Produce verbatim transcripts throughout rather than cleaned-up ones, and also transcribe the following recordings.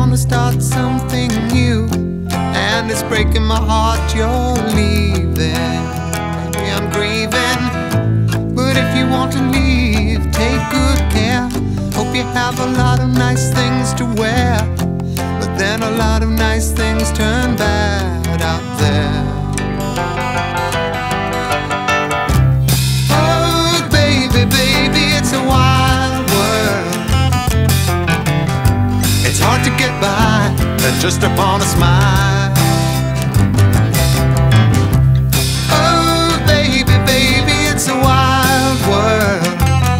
wanna start something new, and it's breaking my heart you're leaving. Maybe I'm grieving, but if you want to leave, take good care. Hope you have a lot of nice things to wear, but then a lot of nice things turn bad out there. Oh baby, baby, it's a wild world. It's hard to get by just upon a smile. Oh baby, baby, it's a wild world.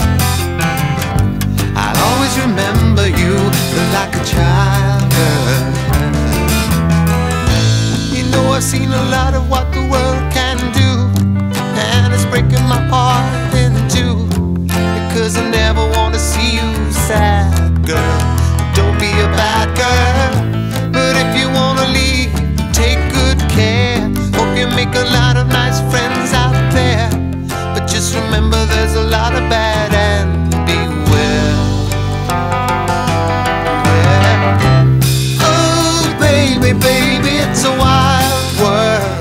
I'll always remember you like a child, girl. You know I've seen a lot of what the world can do, and it's breaking my heart in two, because I never want to see you sad, girl. Don't be a bad girl, but if you wanna leave, take good care. Hope you make a lot of nice friends out there, but just remember there's a lot of bad, and beware. Yeah. Oh baby, baby, it's a wild world.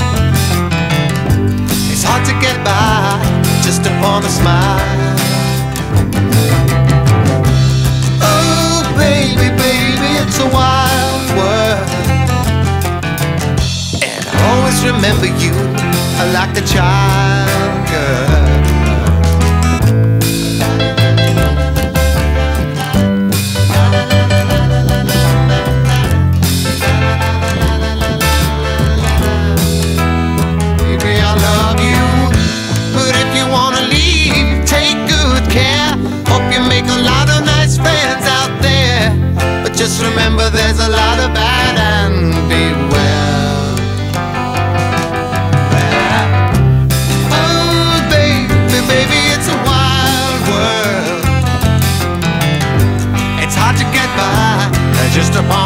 It's hard to get by just upon a smile. Baby, baby, it's a wild world, and I always remember you like a child, girl. Baby, I love you, but if you wanna leave, take good care. Hope you make a lot of nice friends out there, but just remember there's a lot of bad, and beware. Oh baby, baby, it's a wild world. It's hard to get by just upon